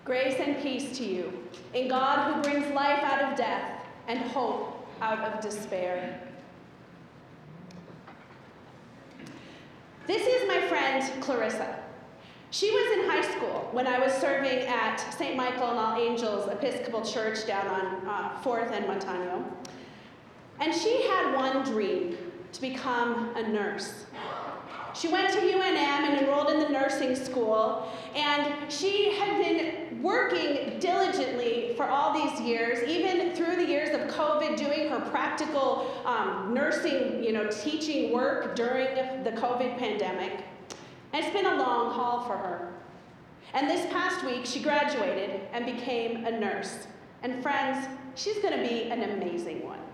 Grace and peace to you, in God who brings life out of death and hope out of despair. This is my friend Clarissa. She was in high school when I was serving at St. Michael and All Angels Episcopal Church down on 4th and Montano. And she had one dream: to become a nurse. She went to UNM and enrolled in the nursing school, and she had been working diligently for all these years, even through the years of COVID, doing her practical nursing, teaching work during the COVID pandemic. And it's been a long haul for her. And this past week, she graduated and became a nurse. And friends, she's going to be an amazing one.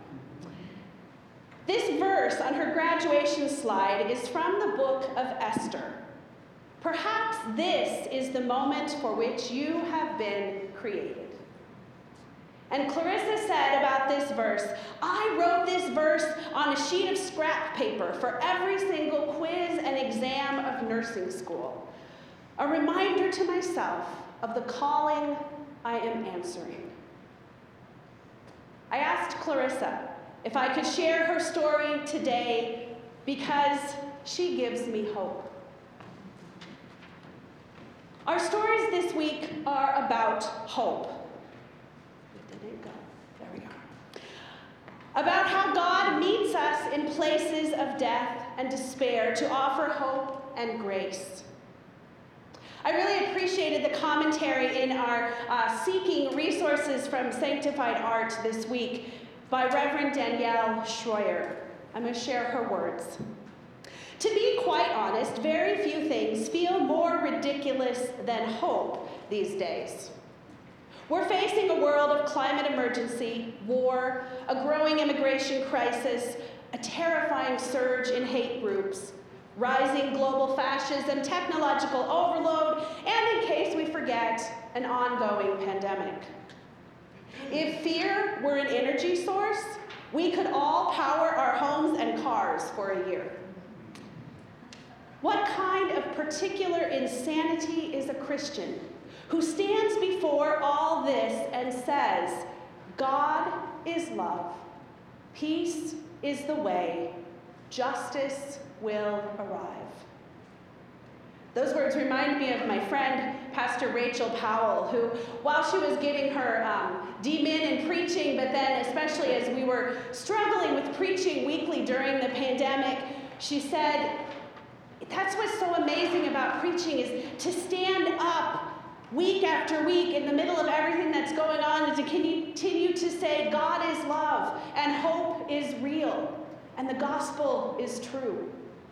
This verse on her graduation slide is from the book of Esther. Perhaps this is the moment for which you have been created. And Clarissa said about this verse, I wrote this verse on a sheet of scrap paper for every single quiz and exam of nursing school. A reminder to myself of the calling I am answering. I asked Clarissa if I could share her story today because she gives me hope. Our stories this week are about hope. Did it go? There we go. About how God meets us in places of death and despair to offer hope and grace. I really appreciated the commentary in our Seeking Resources from Sanctified Art this week by Reverend Danielle Schroyer. I'm going to share her words. To be quite honest, very few things feel more ridiculous than hope these days. We're facing a world of climate emergency, war, a growing immigration crisis, a terrifying surge in hate groups, rising global fascism, technological overload, and in case we forget, an ongoing pandemic. If fear were an energy source, we could all power our homes and cars for a year. What kind of particular insanity is a Christian who stands before all this and says, God is love, peace is the way, justice will arrive? Those words remind me of my friend, Pastor Rachel Powell, who, while she was getting her DMin in preaching, but then especially as we were struggling with preaching weekly during the pandemic, she said, that's what's so amazing about preaching is to stand up week after week in the middle of everything that's going on and to continue to say God is love and hope is real and the gospel is true.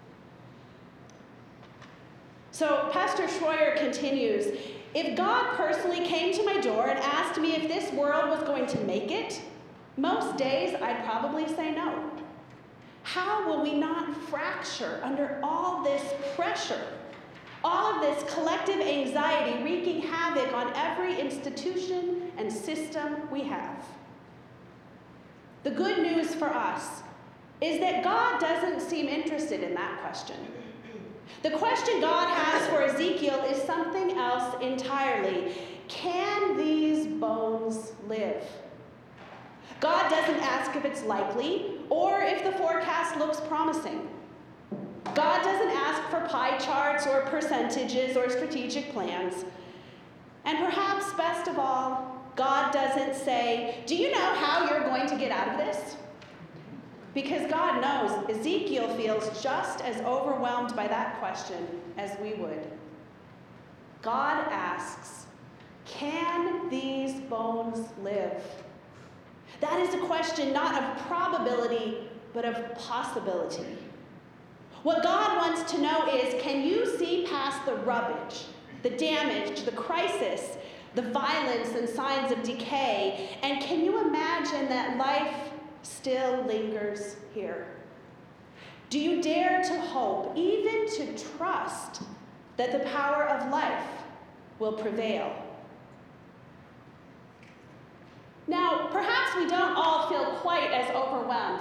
So Pastor Schroyer continues, if God personally came to my door and asked me if this world was going to make it, most days I'd probably say no. How will we not fracture under all this pressure, all of this collective anxiety wreaking havoc on every institution and system we have? The good news for us is that God doesn't seem interested in that question. The question God has for Ezekiel is something else entirely. Can these bones live? God doesn't ask if it's likely or if the forecast looks promising. God doesn't ask for pie charts or percentages or strategic plans. And perhaps best of all, God doesn't say, do you know how you're going to get out of this? Because God knows Ezekiel feels just as overwhelmed by that question as we would. God asks, can these bones live? That is a question not of probability, but of possibility. What God wants to know is, can you see past the rubbish, the damage, the crisis, the violence and signs of decay, and can you imagine that life still lingers here? Do you dare to hope, even to trust, that the power of life will prevail? Now, perhaps we don't all feel quite as overwhelmed.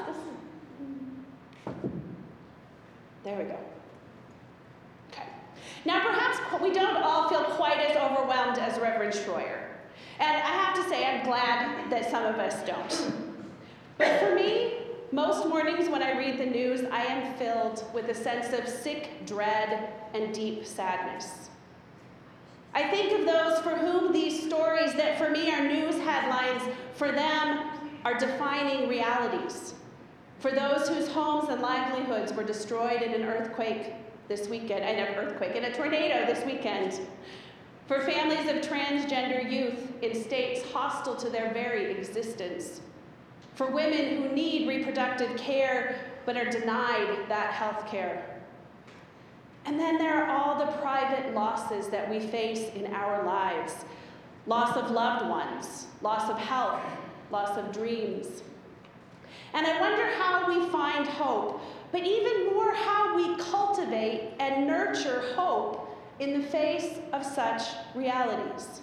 There we go. Okay. Now, perhaps we don't all feel quite as overwhelmed as Reverend Reverend Schroyer. And I have to say, I'm glad that some of us don't. But for me, most mornings when I read the news, I am filled with a sense of sick dread and deep sadness. I think of those for whom these stories that for me are news headlines, for them are defining realities. For those whose homes and livelihoods were destroyed in an earthquake this weekend, in a tornado this weekend. For families of transgender youth in states hostile to their very existence. For women who need reproductive care but are denied that health care. And then there are all the private losses that we face in our lives. Loss of loved ones, loss of health, loss of dreams. And I wonder how we find hope, but even more how we cultivate and nurture hope in the face of such realities.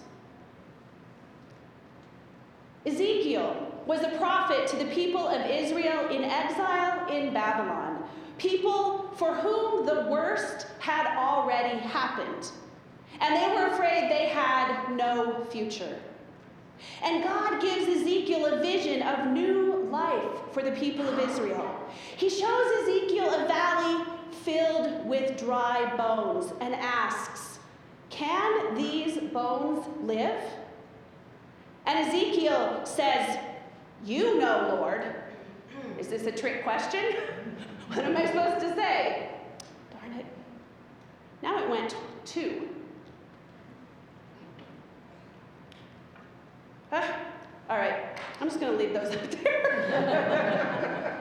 Ezekiel was a prophet to the people of Israel in exile in Babylon, people for whom the worst had already happened, and they were afraid they had no future. And God gives Ezekiel a vision of new life for the people of Israel. He shows Ezekiel a valley filled with dry bones and asks, "Can these bones live?" And Ezekiel says, "You know, Lord." Is this a trick question? What am I supposed to say? Darn it. Now it went 2. All right, I'm just going to leave those up there.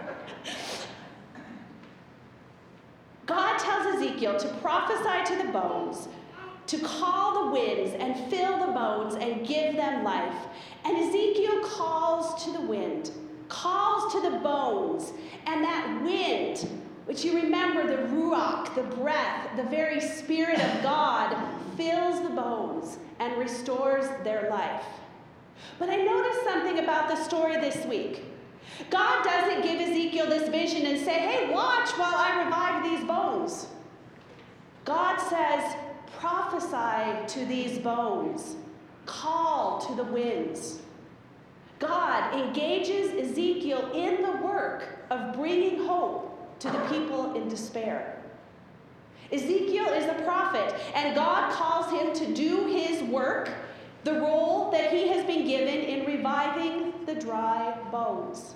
God tells Ezekiel to prophesy to the bones, to call the winds and fill the bones and give them life. And Ezekiel calls to the wind, calls to the bones, and that wind, which you remember, the ruach, the breath, the very Spirit of God, fills the bones and restores their life. But I noticed something about the story this week. God doesn't give Ezekiel this vision and say, "Hey, watch while I revive these bones." God says, "Prophesy to these bones. Call to the winds." God engages Ezekiel in the work of bringing hope to the people in despair. Ezekiel is a prophet, and God calls him to do his work, the role that he has been given in reviving the dry bones.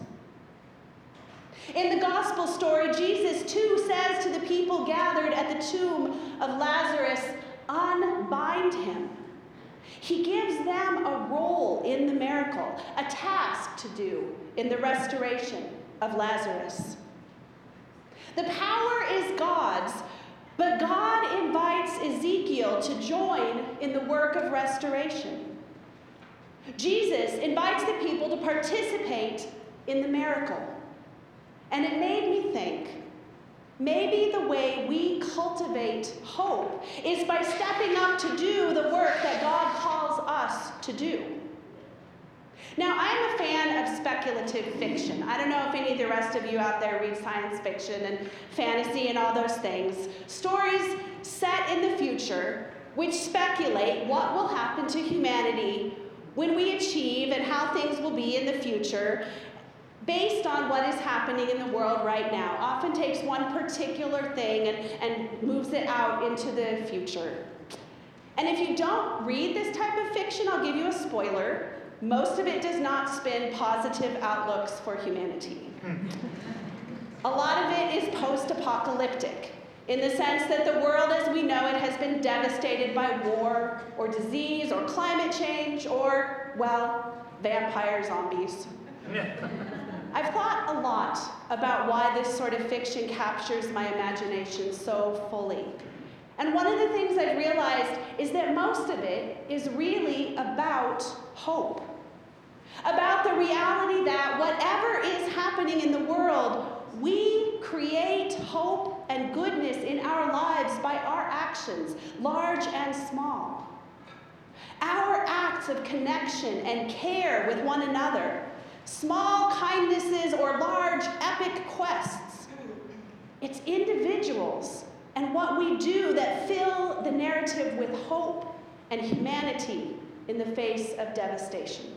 In the gospel story, Jesus too says to the people gathered at the tomb of Lazarus, "Unbind him." He gives them a role in the miracle, a task to do in the restoration of Lazarus. The power is God's, but God invites Ezekiel to join in the work of restoration. Jesus invites the people to participate in the miracle. And it made me think, maybe the way we cultivate hope is by stepping up to do the work that God calls us to do. Now, I'm a fan of speculative fiction. I don't know if any of the rest of you out there read science fiction and fantasy and all those things. Stories set in the future which speculate what will happen to humanity when we achieve and how things will be in the future based on what is happening in the world right now. Often takes one particular thing and moves it out into the future. And if you don't read this type of fiction, I'll give you a spoiler. Most of it does not spin positive outlooks for humanity. A lot of it is post-apocalyptic, in the sense that the world as we know it has been devastated by war or disease or climate change or, well, vampire zombies. I've thought a lot about why this sort of fiction captures my imagination so fully. And one of the things I've realized is that most of it is really about hope. About the reality that whatever is happening in the world, we create hope and goodness in our lives by our actions, large and small. Our acts of connection and care with one another, small kindnesses or large epic quests. It's individuals and what we do that fill the narrative with hope and humanity in the face of devastation.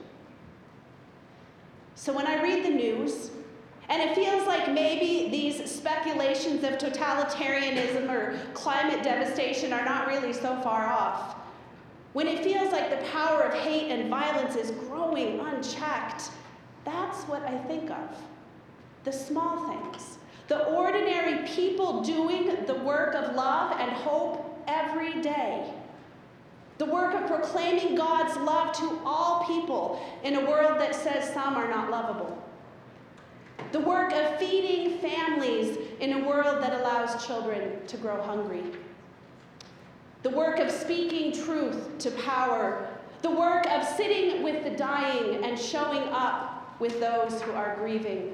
So when I read the news, and it feels like maybe these speculations of totalitarianism or climate devastation are not really so far off, when it feels like the power of hate and violence is growing unchecked, that's what I think of. The small things. The ordinary people doing the work of love and hope every day. The work of proclaiming God's love to all people in a world that says some are not lovable. The work of feeding families in a world that allows children to grow hungry. The work of speaking truth to power. The work of sitting with the dying and showing up with those who are grieving.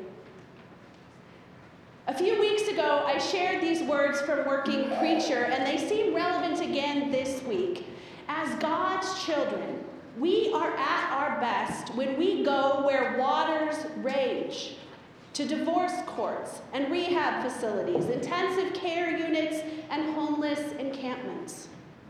A few weeks ago, I shared these words from Working Preacher, and they seem relevant again this week. As God's children, we are at our best when we go where waters rage, to divorce courts and rehab facilities, intensive care units, and homeless encampments.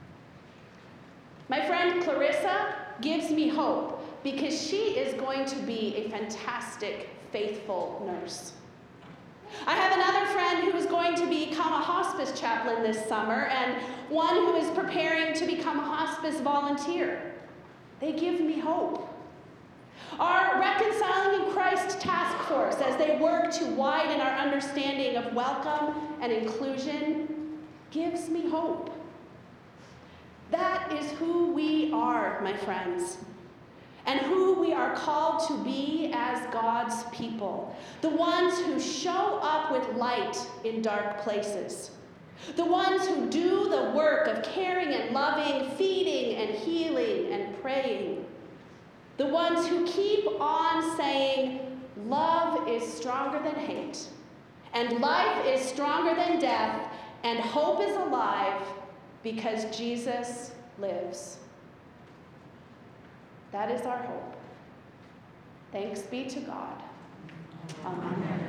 My friend Clarissa gives me hope because she is going to be a fantastic, faithful nurse. I have another friend who is going to become a hospice chaplain this summer, and one who is preparing to become a hospice volunteer. They give me hope. Our Reconciling in Christ task force, as they work to widen our understanding of welcome and inclusion, gives me hope. That is who we are, my friends, and who we are called to be as God's people, the ones who show up with light in dark places, the ones who do the work of caring and loving, feeding and healing and praying, the ones who keep on saying, love is stronger than hate, and life is stronger than death, and hope is alive because Jesus lives. That is our hope. Thanks be to God. Amen.